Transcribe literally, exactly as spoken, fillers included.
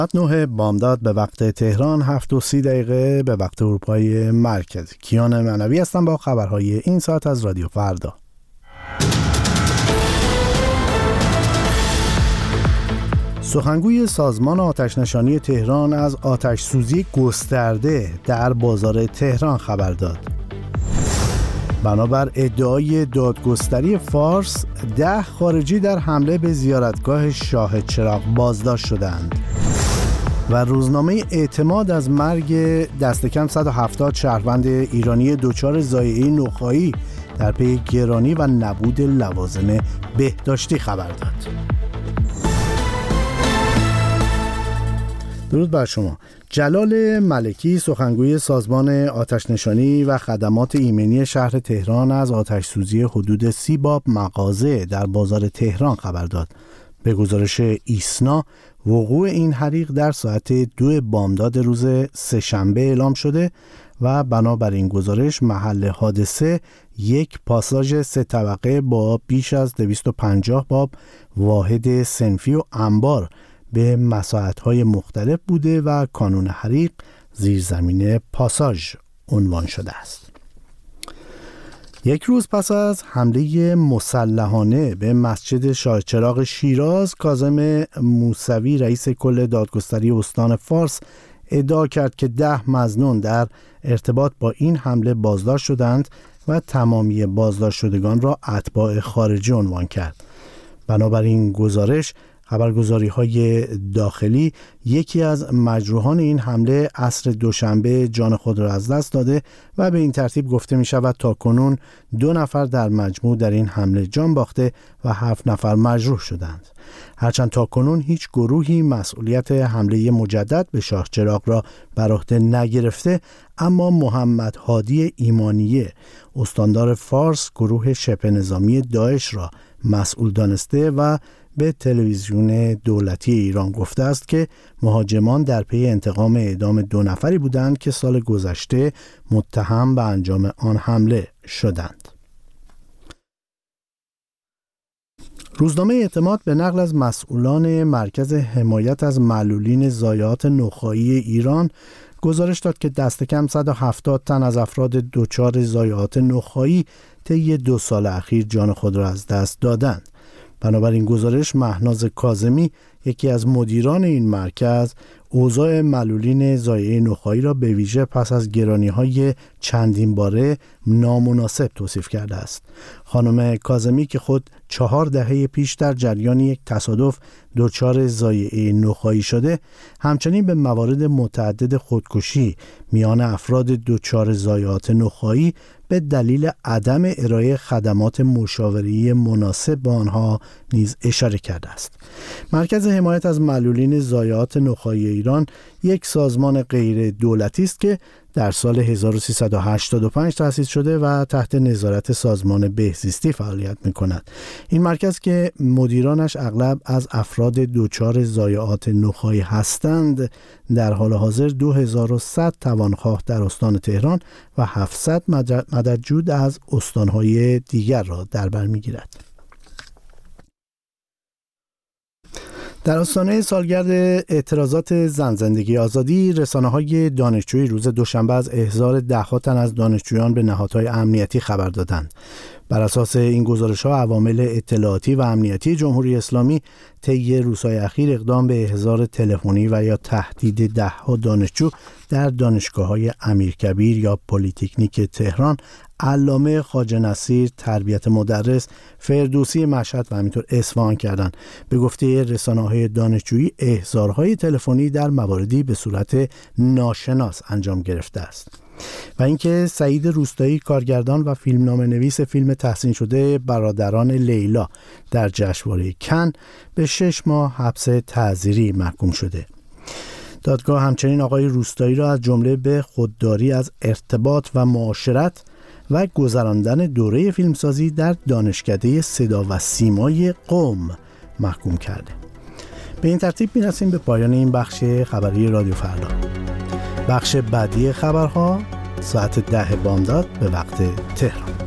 نه بامداد به وقت تهران، هفت و سی دقیقه به وقت اروپای مرکزی. کیان معنوی هستم با خبرهای این ساعت از رادیو فردا. سخنگوی سازمان آتش‌نشانی تهران از آتش سوزی گسترده در بازار تهران خبر داد. بنابر ادعای دادگستری فارس، ده خارجی در حمله به زیارتگاه شاه چراغ بازداشت شدند. و روزنامه اعتماد از مرگ دست کم صد و هفتاد شهروند ایرانی دچار ضایعه نخاعی در پی گرانی و نبود لوازم بهداشتی خبر داد. درود بر شما. جلال ملکی، سخنگوی سازمان آتش‌نشانی و خدمات ایمنی شهر تهران، از آتش سوزی حدود سی باب مغازه در بازار تهران خبر داد. به گزارش ایسنا، وقوع این حریق در ساعت دو بامداد روز سه‌شنبه اعلام شده و بنابر این گزارش محل حادثه یک پاساژ سه طبقه با بیش از دویست و پنجاه باب، واحد صنفی و انبار به مساحت‌های مختلف بوده و کانون حریق زیرزمین پاساژ عنوان شده است. یک روز پس از حمله مسلحانه به مسجد شاه چراغ شیراز، کاظم موسوی، رئیس کل دادگستری استان فارس، ادعا کرد که ده مظنون در ارتباط با این حمله بازداشت شدند و تمامی بازداشت شدگان را اتباع خارجی عنوان کرد. بنابراین گزارش خبرگزاری‌های داخلی، یکی از مجروحان این حمله عصر دوشنبه جان خود را از دست داده و به این ترتیب گفته می شود تاکنون دو نفر در مجموع در این حمله جان باخته و هفت نفر مجروح شدند. هرچند تاکنون هیچ گروهی مسئولیت حمله مجدد به شاه چراغ را بر عهده نگرفته، اما محمد هادی ایمانیه، استاندار فارس، گروه شبه نظامی داعش را مسئول دانسته و به تلویزیون دولتی ایران گفته است که مهاجمان در پی انتقام اعدام دو نفری بودند که سال گذشته متهم به انجام آن حمله شدند. روزنامه اعتماد به نقل از مسئولان مرکز حمایت از معلولین ضایعات نخاعی ایران گزارش داد که دست کم صد و هفتاد تن از افراد دچار ضایعات نخاعی طی دو سال اخیر جان خود را از دست دادند. بنابراین گزارش، مهناز کاظمی، یکی از مدیران این مرکز، اوضاع معلولین ضایعه نخاعی را به ویژه پس از گرانی‌های چندین باره نامناسب توصیف کرده است. خانم کاظمی که خود چهار دهه پیش در جریان یک تصادف دچار ضایعه نخاعی شده، همچنین به موارد متعدد خودکشی میان افراد دچار ضایعات نخاعی به دلیل عدم ارائه خدمات مشاوره مناسب با آنها نیز اشاره کرده است. مرکز حمایت از معلولین ضایعات نخاعی ایران یک سازمان غیر دولتی است که در سال هزار و سیصد و هشتاد و پنج تأسیس شده و تحت نظارت سازمان بهزیستی فعالیت می‌کند. این مرکز که مدیرانش اغلب از افراد دچار ضایعات نخاعی هستند، در حال حاضر دو هزار و صد توانخواه در استان تهران و هفتصد مددجو از استان‌های دیگر را در بر می‌گیرد. در آستانه سالگرد اعتراضات زن زندگی آزادی، رسانه‌های دانشجویی روز دوشنبه از احضار ده‌ها تن از دانشجویان به نهادهای امنیتی خبر دادند. بر اساس این گزارش‌ها، عوامل اطلاعاتی و امنیتی جمهوری اسلامی طی روزهای اخیر اقدام به احضار تلفنی و یا تهدید ده‌ها دانشجو در دانشگاه‌های امیرکبیر یا پلی‌تکنیک تهران، علامه خواجه نصیر تربیت مدرس، فردوسی مشهد و همینطور اصفهان کردند. به گفته رسانه‌های دانشجویی، احضارهای تلفنی در مواردی به صورت ناشناس انجام گرفته است. و اینکه سعید روستایی، کارگردان و فیلمنامه نویس فیلم تحسین شده برادران لیلا در جشنواره کن، به شش ماه حبس تعزیری محکوم شده. دادگاه همچنین آقای روستایی را از جمله به خودداری از ارتباط و معاشرت و گذراندن دوره فیلمسازی در دانشکده صدا و سیمای قم محکوم کرده. به این ترتیب می‌رسیم به پایان این بخش خبری رادیو فردا. بخش بعدی خبرها ساعت ده بامداد به وقت تهران.